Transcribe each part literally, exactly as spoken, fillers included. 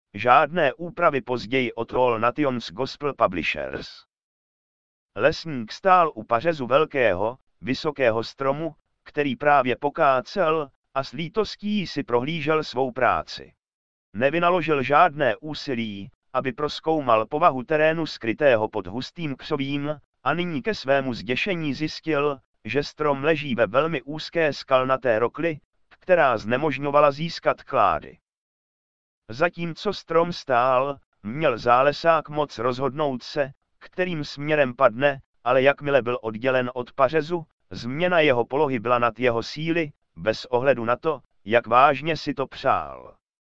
Žádné úpravy později od All Nations Gospel Publishers. Lesník stál u pařezu velkého, vysokého stromu, který právě pokácel, a s lítostí si prohlížel svou práci. Nevynaložil žádné úsilí, aby prozkoumal povahu terénu skrytého pod hustým křovím, a nyní ke svému zděšení zjistil, že strom leží ve velmi úzké skalnaté rokli, která znemožňovala získat klády. Zatímco strom stál, měl zálesák moc rozhodnout se, kterým směrem padne, ale jakmile byl oddělen od pařezu, změna jeho polohy byla nad jeho síly, bez ohledu na to, jak vážně si to přál.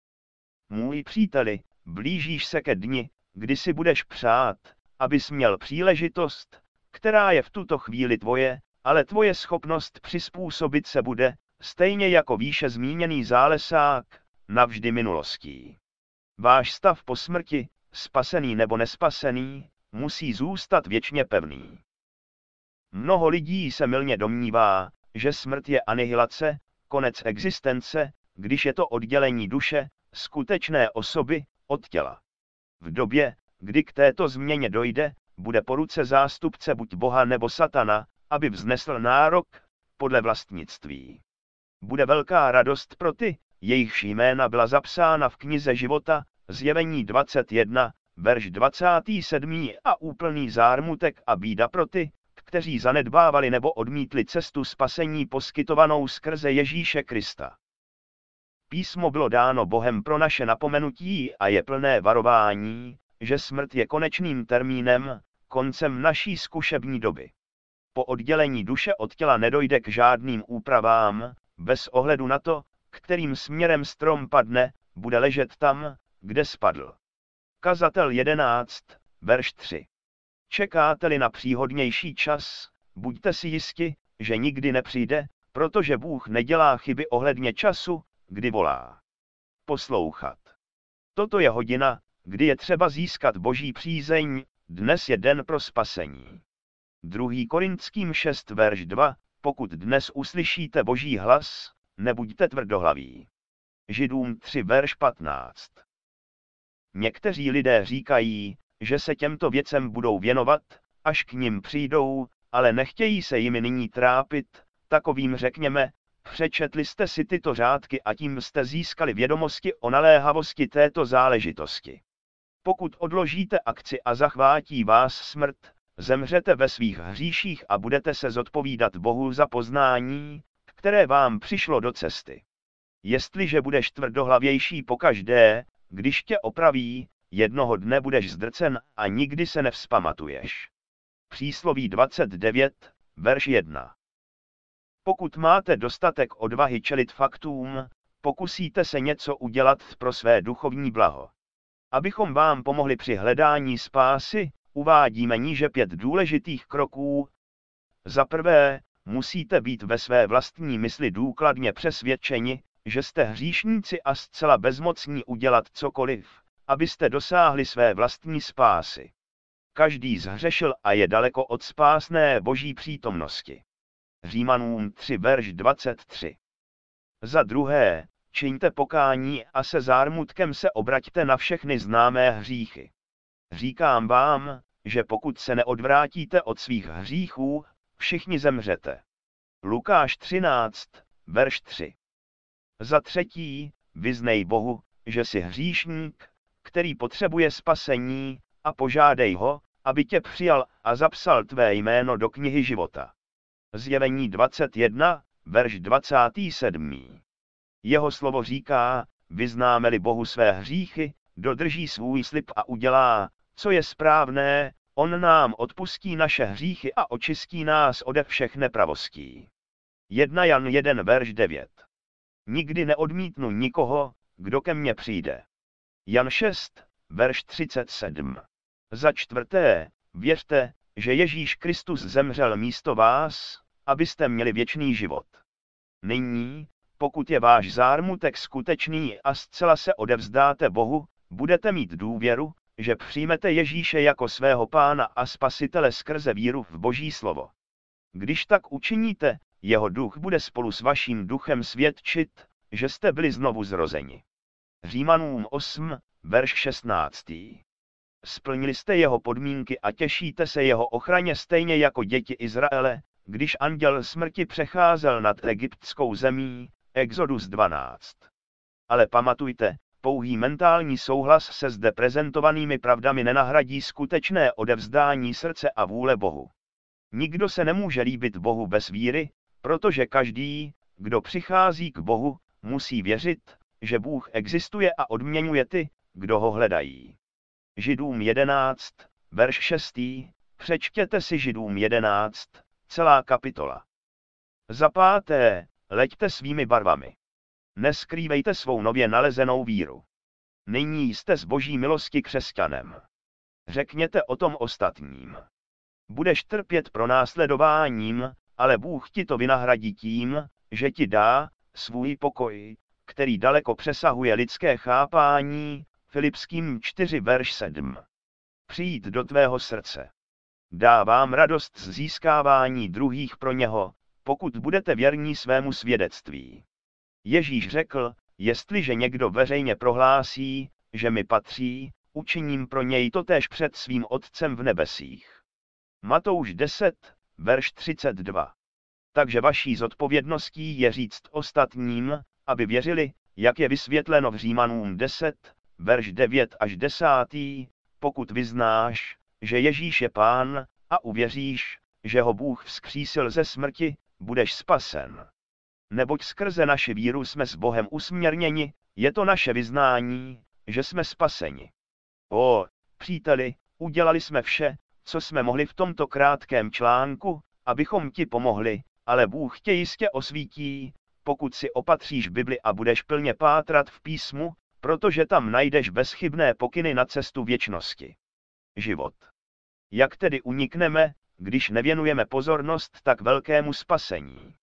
Můj příteli, blížíš se ke dni, kdy si budeš přát, abys měl příležitost, která je v tuto chvíli tvoje, ale tvoje schopnost přizpůsobit se bude, stejně jako výše zmíněný zálesák, navždy minulostí. Váš stav po smrti, spasený nebo nespasený, musí zůstat věčně pevný. Mnoho lidí se mylně domnívá, že smrt je anihilace, konec existence, když je to oddělení duše, skutečné osoby, od těla. V době, kdy k této změně dojde, bude po ruce zástupce buď Boha nebo Satana, aby vznesl nárok podle vlastnictví. Bude velká radost pro ty, jejichž jména byla zapsána v knize života, Zjevení dvacet jedna, verš dvacátý sedmý a úplný zármutek a bída pro ty, kteří zanedbávali nebo odmítli cestu spasení poskytovanou skrze Ježíše Krista. Písmo bylo dáno Bohem pro naše napomenutí a je plné varování, že smrt je konečným termínem, koncem naší zkušební doby. Po oddělení duše od těla nedojde k žádným úpravám, bez ohledu na to, kterým směrem strom padne, bude ležet tam, kde spadl. Kazatel jedenáct, verš tři. Čekáte-li na příhodnější čas, buďte si jisti, že nikdy nepřijde, protože Bůh nedělá chyby ohledně času, kdy volá. Poslouchat. Toto je hodina, kdy je třeba získat Boží přízeň, dnes je den pro spasení. druhý Korinským šest verš dva, pokud dnes uslyšíte Boží hlas, nebuďte tvrdohlaví. Židům tři verš patnáct. Někteří lidé říkají, že se těmto věcem budou věnovat, až k nim přijdou, ale nechtějí se jimi nyní trápit, takovým řekněme, přečetli jste si tyto řádky a tím jste získali vědomosti o naléhavosti této záležitosti. Pokud odložíte akci a zachvátí vás smrt, zemřete ve svých hříších a budete se zodpovídat Bohu za poznání, které vám přišlo do cesty. Jestliže budeš tvrdohlavější pokaždé, když tě opraví, jednoho dne budeš zdrcen a nikdy se nevzpamatuješ. Přísloví dvacet devět, verš jedna. Pokud máte dostatek odvahy čelit faktům, pokusíte se něco udělat pro své duchovní blaho. Abychom vám pomohli při hledání spásy, uvádíme níže pět důležitých kroků. Za prvé, musíte být ve své vlastní mysli důkladně přesvědčeni, že jste hříšníci a zcela bezmocní udělat cokoliv, abyste dosáhli své vlastní spásy. Každý zhřešil a je daleko od spásné Boží přítomnosti. Římanům tři verš dvacet tři. Za druhé, čiňte pokání a se zármutkem se obraťte na všechny známé hříchy. Říkám vám, že pokud se neodvrátíte od svých hříchů, všichni zemřete. Lukáš třináct, verš tři. Za třetí, vyznej Bohu, že jsi hříšník, který potřebuje spasení, a požádej ho, aby tě přijal a zapsal tvé jméno do knihy života. Zjevení dvacet jedna, verš dvacátý sedmý. Jeho slovo říká, vyznáme-li Bohu své hříchy, dodrží svůj slib a udělá, co je správné, on nám odpustí naše hříchy a očistí nás ode všech nepravostí. jedna Jan jedna verš devět. Nikdy neodmítnu nikoho, kdo ke mně přijde. Jan šest, verš třicet sedm. Za čtvrté, věřte, že Ježíš Kristus zemřel místo vás, abyste měli věčný život. Nyní, pokud je váš zármutek skutečný a zcela se odevzdáte Bohu, budete mít důvěru, že přijmete Ježíše jako svého Pána a Spasitele skrze víru v Boží slovo. Když tak učiníte, jeho duch bude spolu s vaším duchem svědčit, že jste byli znovu zrozeni. Římanům osm, verš šestnáctý. Splnili jste jeho podmínky a těšíte se jeho ochraně stejně jako děti Izraele, když anděl smrti přecházel nad egyptskou zemí, Exodus dvanáct. Ale pamatujte, pouhý mentální souhlas se zde prezentovanými pravdami nenahradí skutečné odevzdání srdce a vůle Bohu. Nikdo se nemůže líbit Bohu bez víry, protože každý, kdo přichází k Bohu, musí věřit, že Bůh existuje a odměňuje ty, kdo ho hledají. Židům jedenáct, verš šest. Přečtěte si Židům jedenáct, celá kapitola. Za páté, leďte svými barvami. Neskrývejte svou nově nalezenou víru. Nyní jste z boží milosti křesťanem. Řekněte o tom ostatním. Budeš trpět pronásledováním, ale Bůh ti to vynahradí tím, že ti dá svůj pokoj, který daleko přesahuje lidské chápání, Filipským čtyři verš sedm. Přijít do tvého srdce. Dá vám radost z získávání druhých pro něho, pokud budete věrní svému svědectví. Ježíš řekl, jestliže někdo veřejně prohlásí, že mi patří, učiním pro něj totéž před svým Otcem v nebesích. Matouš deset, verš třicet dva. Takže vaší zodpovědností je říct ostatním, aby věřili, jak je vysvětleno v Římanům deset, verš devět až deset. Pokud vyznáš, že Ježíš je Pán, a uvěříš, že ho Bůh vzkřísil ze smrti, budeš spasen. Neboť skrze naši víru jsme s Bohem usměrněni, je to naše vyznání, že jsme spaseni. O, příteli, udělali jsme vše, co jsme mohli v tomto krátkém článku, abychom ti pomohli, ale Bůh tě jistě osvítí, pokud si opatříš Bibli a budeš plně pátrat v písmu, protože tam najdeš bezchybné pokyny na cestu věčnosti. Život. Jak tedy unikneme, když nevěnujeme pozornost tak velkému spasení?